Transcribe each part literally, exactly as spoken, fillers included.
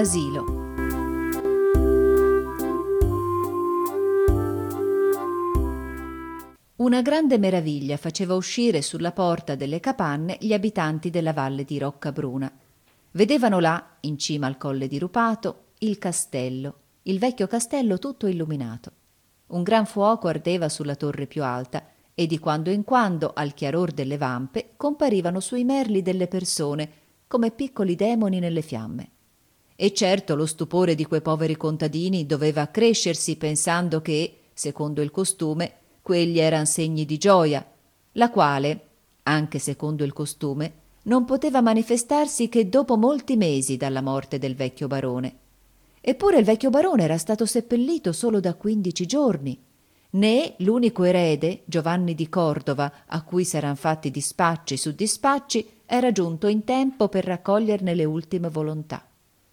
asilo. Una grande meraviglia faceva uscire sulla porta delle capanne gli abitanti della valle di Roccabruna. Vedevano là, in cima al colle dirupato, il castello, il vecchio castello tutto illuminato. Un gran fuoco ardeva sulla torre più alta e di quando in quando, al chiaror delle vampe, comparivano sui merli delle persone, come piccoli demoni nelle fiamme. E certo lo stupore di quei poveri contadini doveva accrescersi pensando che, secondo il costume, quelli eran segni di gioia, la quale, anche secondo il costume, non poteva manifestarsi che dopo molti mesi dalla morte del vecchio barone. Eppure il vecchio barone era stato seppellito solo da quindici giorni, né l'unico erede, Giovanni di Cordova, a cui s'eran fatti dispacci su dispacci, era giunto in tempo per raccoglierne le ultime volontà.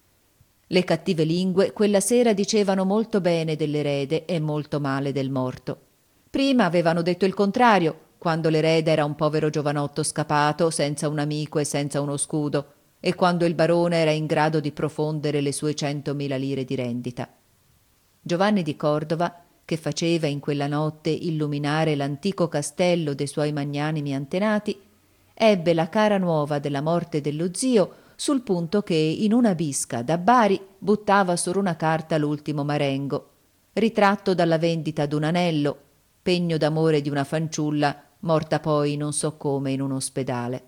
Le cattive lingue quella sera dicevano molto bene dell'erede e molto male del morto. Prima avevano detto il contrario, quando l'erede era un povero giovanotto scappato, senza un amico e senza uno scudo, e quando il barone era in grado di profondere le sue centomila lire di rendita. Giovanni di Cordova, che faceva in quella notte illuminare l'antico castello dei suoi magnanimi antenati, ebbe la cara nuova della morte dello zio sul punto che in una bisca da Bari buttava su una carta l'ultimo marengo, ritratto dalla vendita d'un anello, pegno d'amore di una fanciulla morta poi non so come in un ospedale.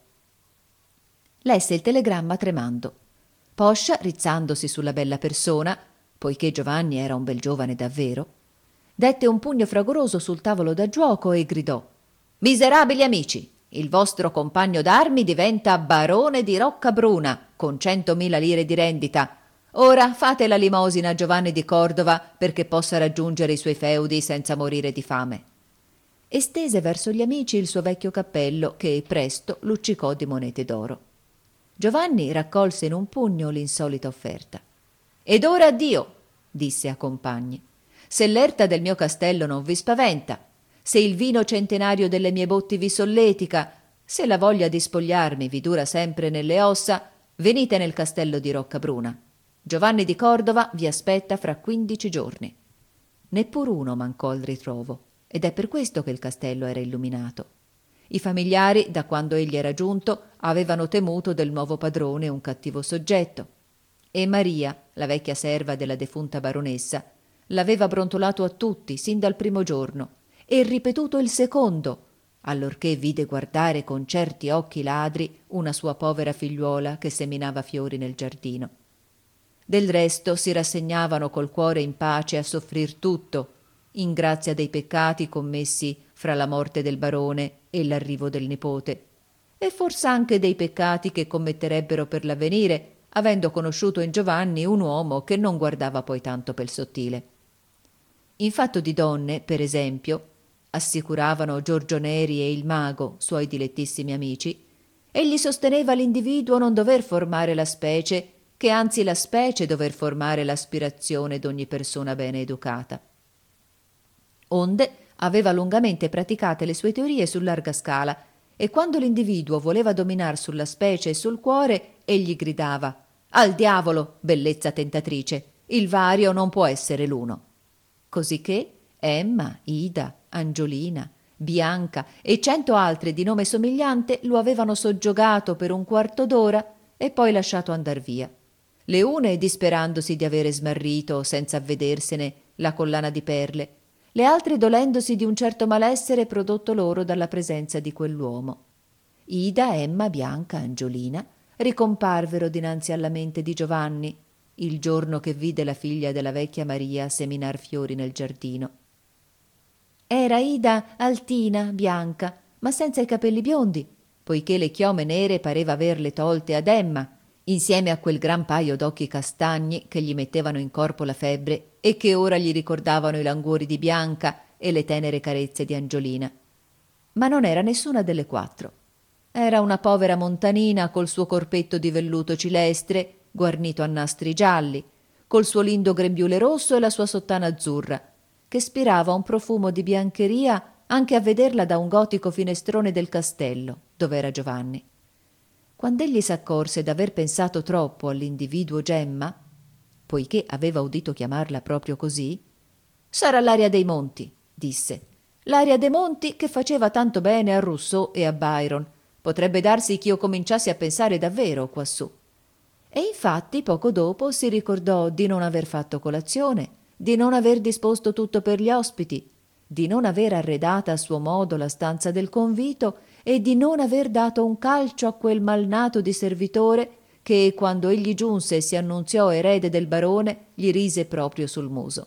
Lesse il telegramma tremando. Poscia, rizzandosi sulla bella persona, poiché Giovanni era un bel giovane davvero, dette un pugno fragoroso sul tavolo da giuoco e gridò: «Miserabili amici! Il vostro compagno d'armi diventa barone di Roccabruna con centomila lire di rendita. Ora fate la limosina a Giovanni di Cordova perché possa raggiungere i suoi feudi senza morire di fame». E stese verso gli amici il suo vecchio cappello che presto luccicò di monete d'oro. Giovanni raccolse in un pugno l'insolita offerta. «Ed ora addio», disse a compagni. «Se l'erta del mio castello non vi spaventa, se il vino centenario delle mie botti vi solletica, se la voglia di spogliarmi vi dura sempre nelle ossa, venite nel castello di Roccabruna. Giovanni di Cordova vi aspetta fra quindici giorni». Neppur uno mancò al ritrovo, ed è per questo che il castello era illuminato. I familiari, da quando egli era giunto, avevano temuto del nuovo padrone un cattivo soggetto, e Maria, la vecchia serva della defunta baronessa, l'aveva brontolato a tutti sin dal primo giorno e ripetuto il secondo, allorché vide guardare con certi occhi ladri una sua povera figliuola che seminava fiori nel giardino. Del resto si rassegnavano col cuore in pace a soffrir tutto, in grazia dei peccati commessi fra la morte del barone e l'arrivo del nipote, e fors'anche dei peccati che commetterebbero per l'avvenire, avendo conosciuto in Giovanni un uomo che non guardava poi tanto pel sottile. In fatto di donne, per esempio, assicuravano Giorgio Neri e il mago, suoi dilettissimi amici, egli sosteneva l'individuo non dover formare la specie, che anzi la specie dover formare l'aspirazione d'ogni persona bene educata. Onde aveva lungamente praticate le sue teorie su larga scala, e quando l'individuo voleva dominar sulla specie e sul cuore, egli gridava: «Al diavolo, bellezza tentatrice! Il vario non può essere l'uno». Cosicché Emma, Ida, Angiolina, Bianca e cento altre di nome somigliante lo avevano soggiogato per un quarto d'ora e poi lasciato andar via. Le une disperandosi di avere smarrito, senza avvedersene, la collana di perle, le altre dolendosi di un certo malessere prodotto loro dalla presenza di quell'uomo. Ida, Emma, Bianca, Angiolina ricomparvero dinanzi alla mente di Giovanni il giorno che vide la figlia della vecchia Maria seminar fiori nel giardino. Era Ida altina, bianca, ma senza i capelli biondi, poiché le chiome nere pareva averle tolte ad Emma, insieme a quel gran paio d'occhi castagni che gli mettevano in corpo la febbre e che ora gli ricordavano i languori di Bianca e le tenere carezze di Angiolina. Ma non era nessuna delle quattro. Era una povera montanina col suo corpetto di velluto cilestre, guarnito a nastri gialli, col suo lindo grembiule rosso e la sua sottana azzurra, che spirava un profumo di biancheria anche a vederla da un gotico finestrone del castello, dove era Giovanni. Quand'egli s'accorse d'aver pensato troppo all'individuo Gemma, poiché aveva udito chiamarla proprio così. «Sarà l'aria dei monti», disse. «L'aria dei monti che faceva tanto bene a Rousseau e a Byron. Potrebbe darsi ch'io cominciassi a pensare davvero quassù». E infatti poco dopo si ricordò di non aver fatto colazione, di non aver disposto tutto per gli ospiti, di non aver arredata a suo modo la stanza del convito e di non aver dato un calcio a quel malnato di servitore che, quando egli giunse e si annunziò erede del barone, gli rise proprio sul muso.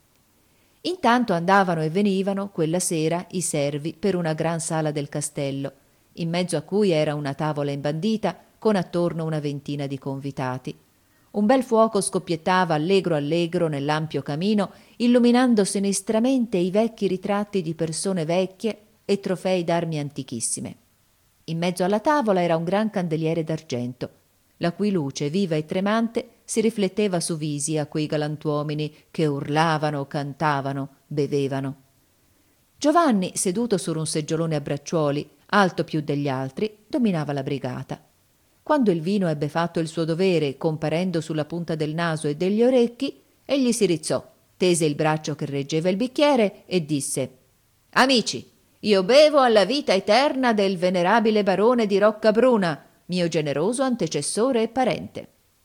Intanto andavano e venivano quella sera i servi per una gran sala del castello, in mezzo a cui era una tavola imbandita con attorno una ventina di convitati. Un bel fuoco scoppiettava allegro allegro nell'ampio camino, illuminando sinistramente i vecchi ritratti di persone vecchie e trofei d'armi antichissime. In mezzo alla tavola era un gran candeliere d'argento, la cui luce viva e tremante si rifletteva su visi a quei galantuomini che urlavano, cantavano, bevevano. Giovanni, seduto su un seggiolone a bracciuoli, alto più degli altri, dominava la brigata. Quando il vino ebbe fatto il suo dovere, comparendo sulla punta del naso e degli orecchi, egli si rizzò, tese il braccio che reggeva il bicchiere e disse: «Amici, io bevo alla vita eterna del venerabile barone di Roccabruna, mio generoso antecessore e parente».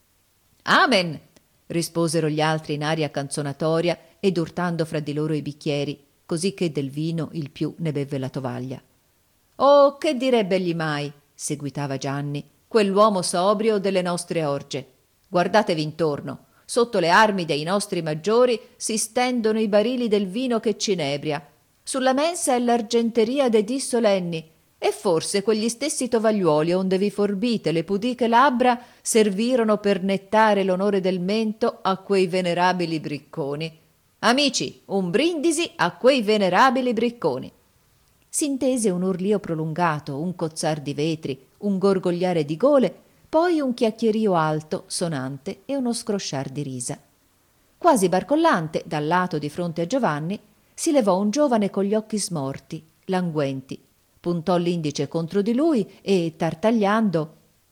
«Amen», risposero gli altri in aria canzonatoria ed urtando fra di loro i bicchieri, così che del vino il più ne bevve la tovaglia. «Oh, che direbbegli mai», seguitava Gianni, «quell'uomo sobrio delle nostre orge. Guardatevi intorno, sotto le armi dei nostri maggiori si stendono i barili del vino che ci inebria. Sulla mensa è l'argenteria dei dì solenni, e forse quegli stessi tovagliuoli onde vi forbite le pudiche labbra servirono per nettare l'onore del mento a quei venerabili bricconi. Amici, un brindisi a quei venerabili bricconi». S'intese un urlio prolungato, un cozzar di vetri, un gorgogliare di gole, poi un chiacchierio alto, sonante e uno scrosciar di risa. Quasi barcollante, dal lato di fronte a Giovanni, si levò un giovane con gli occhi smorti, languenti, puntò l'indice contro di lui e, tartagliando: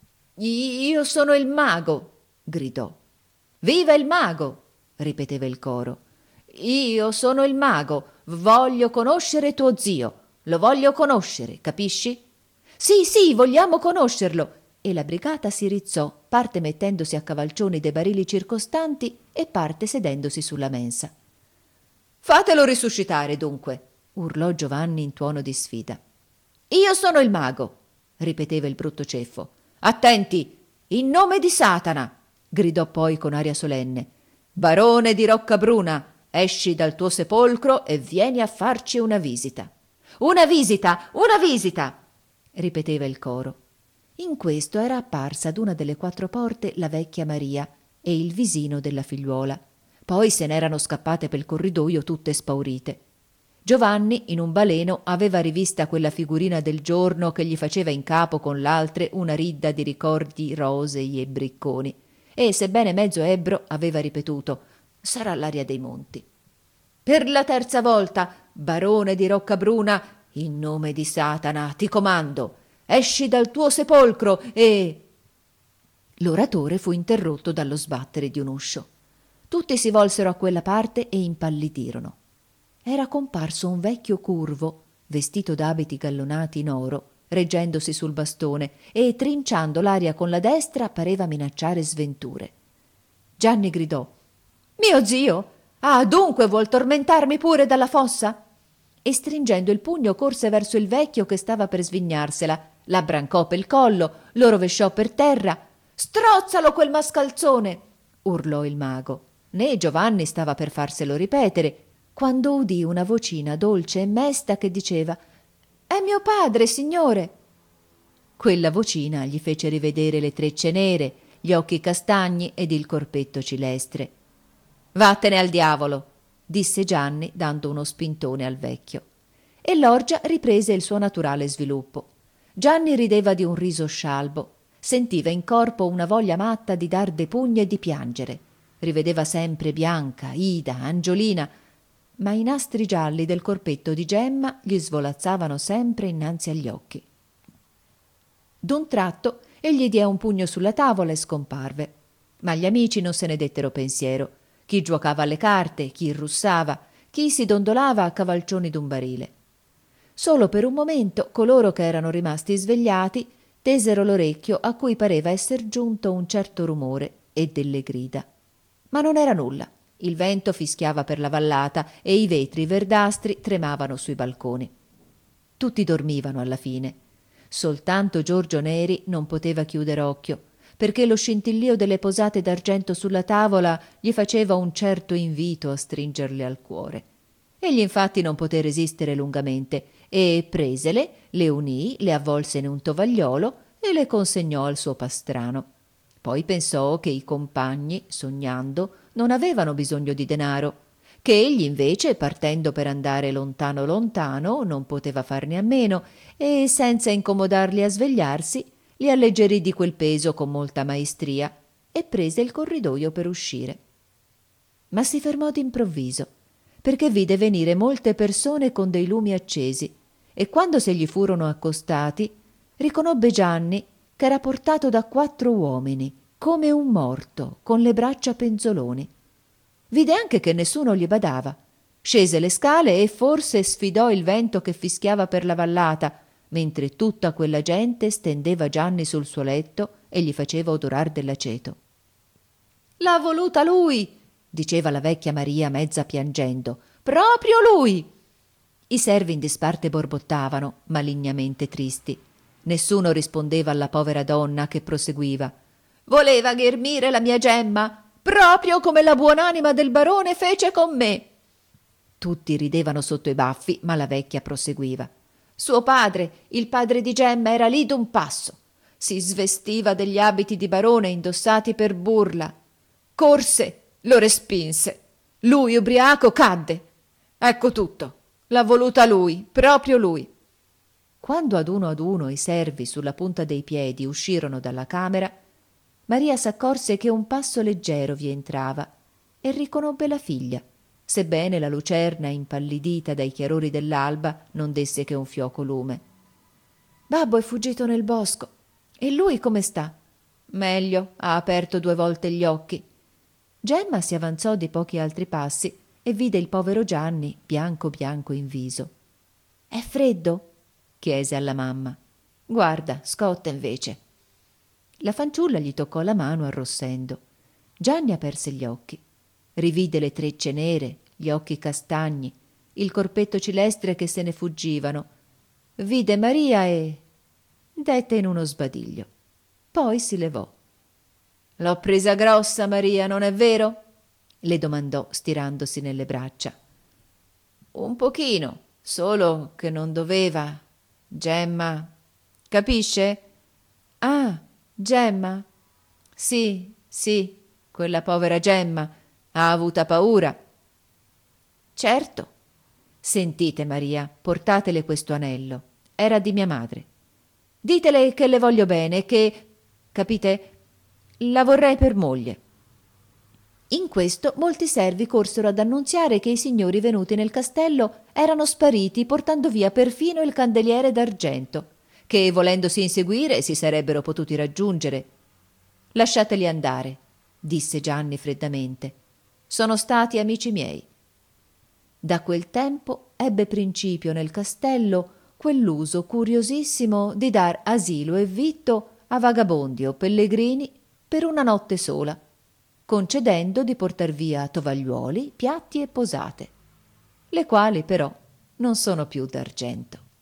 «Io sono il mago», gridò. «Viva il mago», ripeteva il coro. «Io sono il mago, voglio conoscere tuo zio, lo voglio conoscere, capisci?» «Sì, sì, vogliamo conoscerlo!» E la brigata si rizzò, parte mettendosi a cavalcioni dei barili circostanti e parte sedendosi sulla mensa. «Fatelo risuscitare, dunque», urlò Giovanni in tuono di sfida. «Io sono il mago», ripeteva il brutto ceffo. «Attenti, in nome di Satana», gridò poi con aria solenne. «Barone di Roccabruna, esci dal tuo sepolcro e vieni a farci una visita». «Una visita, una visita», ripeteva il coro. In questo era apparsa ad una delle quattro porte la vecchia Maria e il visino della figliuola. Poi se n'erano scappate pel corridoio tutte spaurite. Giovanni, in un baleno, aveva rivista quella figurina del giorno che gli faceva in capo con l'altre una ridda di ricordi rosei e bricconi, e, sebbene mezzo ebbro, aveva ripetuto: «Sarà l'aria dei monti». «Per la terza volta, barone di Roccabruna, in nome di Satana, ti comando, esci dal tuo sepolcro e...» L'oratore fu interrotto dallo sbattere di un uscio. Tutti si volsero a quella parte e impallidirono. Era comparso un vecchio curvo, vestito d'abiti gallonati in oro, reggendosi sul bastone e, trinciando l'aria con la destra, pareva minacciare sventure. Gianni gridò: «Mio zio? Ah, dunque vuol tormentarmi pure dalla fossa?» E stringendo il pugno corse verso il vecchio che stava per svignarsela, l'abbrancò pel collo, lo rovesciò per terra. «Strozzalo quel mascalzone!» urlò il mago. Né Giovanni stava per farselo ripetere, quando udì una vocina dolce e mesta che diceva: «È mio padre, signore!» Quella vocina gli fece rivedere le trecce nere, gli occhi castagni ed il corpetto cilestre. «Vattene al diavolo!» disse Gianni dando uno spintone al vecchio. E l'orgia riprese il suo naturale sviluppo. Gianni rideva di un riso scialbo, sentiva in corpo una voglia matta di dar de pugni e di piangere. Rivedeva sempre Bianca, Ida, Angiolina, ma i nastri gialli del corpetto di Gemma gli svolazzavano sempre innanzi agli occhi. D'un tratto egli diè un pugno sulla tavola e scomparve. Ma gli amici non se ne dettero pensiero. Chi giocava alle carte, chi russava, chi si dondolava a cavalcioni d'un barile. Solo per un momento coloro che erano rimasti svegliati tesero l'orecchio a cui pareva esser giunto un certo rumore e delle grida. Ma non era nulla. Il vento fischiava per la vallata e i vetri verdastri tremavano sui balconi. Tutti dormivano alla fine. Soltanto Giorgio Neri non poteva chiudere occhio, perché lo scintillio delle posate d'argento sulla tavola gli faceva un certo invito a stringerle al cuore. Egli infatti non poté resistere lungamente e presele, le unì, le avvolse in un tovagliolo e le consegnò al suo pastrano. Poi pensò che i compagni, sognando, non avevano bisogno di denaro, che egli invece, partendo per andare lontano lontano, non poteva farne a meno, e senza incomodarli a svegliarsi, li alleggerì di quel peso con molta maestria e prese il corridoio per uscire. Ma si fermò d'improvviso, perché vide venire molte persone con dei lumi accesi, e quando se gli furono accostati, riconobbe Gianni, che era portato da quattro uomini, come un morto, con le braccia penzoloni. Vide anche che nessuno gli badava. Scese le scale e forse sfidò il vento che fischiava per la vallata, mentre tutta quella gente stendeva Gianni sul suo letto e gli faceva odorar dell'aceto. «L'ha voluta lui!» diceva la vecchia Maria mezza piangendo. «Proprio lui!» I servi in disparte borbottavano, malignamente tristi. Nessuno rispondeva alla povera donna che proseguiva. «Voleva ghermire la mia Gemma, proprio come la buonanima del barone fece con me!» Tutti ridevano sotto i baffi, ma la vecchia proseguiva. «Suo padre, il padre di Gemma, era lì d'un passo. Si svestiva degli abiti di barone indossati per burla. Corse, lo respinse. Lui, ubriaco, cadde. Ecco tutto. L'ha voluta lui, proprio lui». Quando ad uno ad uno i servi sulla punta dei piedi uscirono dalla camera, Maria s'accorse che un passo leggero vi entrava e riconobbe la figlia, sebbene la lucerna impallidita dai chiarori dell'alba non desse che un fioco lume. «Babbo è fuggito nel bosco. E lui come sta?» «Meglio, ha aperto due volte gli occhi». Gemma si avanzò di pochi altri passi e vide il povero Gianni bianco bianco in viso. «È freddo?» chiese alla mamma. «Guarda, scotta invece». La fanciulla gli toccò la mano arrossendo. Gianni aperse gli occhi. Rivide le trecce nere, gli occhi castagni, il corpetto cilestre che se ne fuggivano. Vide Maria e dette in uno sbadiglio. Poi si levò. «L'ho presa grossa, Maria, non è vero?» le domandò stirandosi nelle braccia. «Un pochino, solo che non doveva. Gemma, capisce?» «Ah, Gemma?» «Sì, sì, quella povera Gemma ha avuta paura». «Certo. Sentite, Maria, portatele questo anello. Era di mia madre. Ditele che le voglio bene e che, capite, la vorrei per moglie». In questo molti servi corsero ad annunziare che i signori venuti nel castello erano spariti, portando via perfino il candeliere d'argento, che volendosi inseguire si sarebbero potuti raggiungere. «Lasciateli andare», disse Gianni freddamente. «Sono stati amici miei». Da quel tempo ebbe principio nel castello quell'uso curiosissimo di dar asilo e vitto a vagabondi o pellegrini per una notte sola, concedendo di portar via tovagliuoli, piatti e posate, le quali però non sono più d'argento.